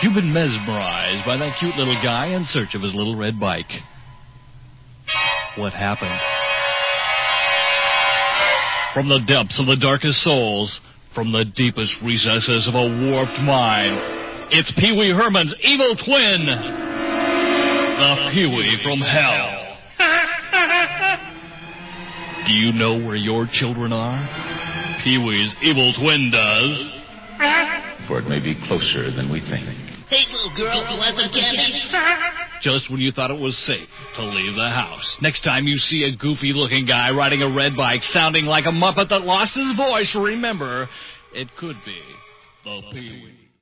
You've been mesmerized by that cute little guy in search of his little red bike. What happened? From the depths of the darkest souls, from the deepest recesses of a warped mind, it's Pee Wee Herman's evil twin, the Pee Wee from hell. Do you know where your children are? Pee Wee's evil twin does. For it may be closer than we think. Hey, little girl, you want some candy? Just when you thought it was safe to leave the house. Next time you see a goofy-looking guy riding a red bike sounding like a Muppet that lost his voice, remember, it could be the Pee Wee.